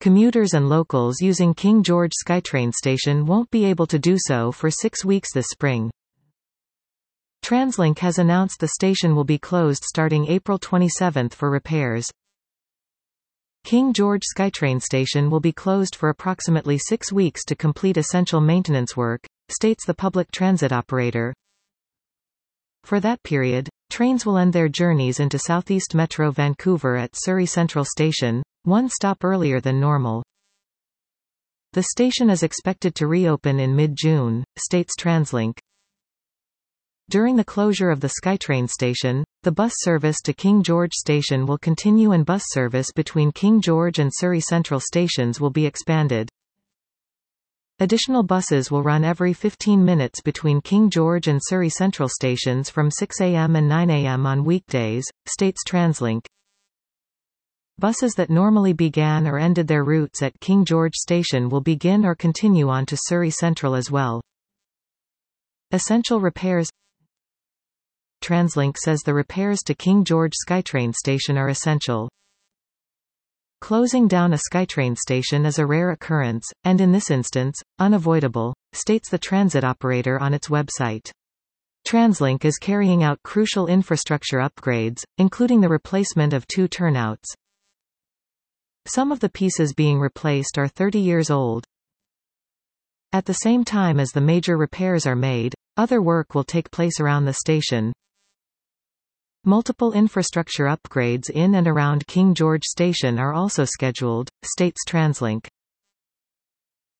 Commuters and locals using King George SkyTrain station won't be able to do so for 6 weeks this spring. TransLink has announced the station will be closed starting April 27 for repairs. King George SkyTrain station will be closed for approximately 6 weeks to complete essential maintenance work, states the public transit operator. For that period, trains will end their journeys into Southeast Metro Vancouver at Surrey Central Station, one stop earlier than normal. The station is expected to reopen in mid-June, states TransLink. During the closure of the SkyTrain station, the bus service to King George Station will continue and bus service between King George and Surrey Central stations will be expanded. Additional buses will run every 15 minutes between King George and Surrey Central stations from 6 a.m. and 9 a.m. on weekdays, states TransLink. Buses that normally began or ended their routes at King George Station will begin or continue on to Surrey Central as well. Essential repairs. TransLink says the repairs to King George SkyTrain station are essential. Closing down a SkyTrain station is a rare occurrence, and in this instance, unavoidable, states the transit operator on its website. TransLink is carrying out crucial infrastructure upgrades, including the replacement of 2 turnouts. Some of the pieces being replaced are 30 years old. At the same time as the major repairs are made, other work will take place around the station. Multiple infrastructure upgrades in and around King George Station are also scheduled, states TransLink.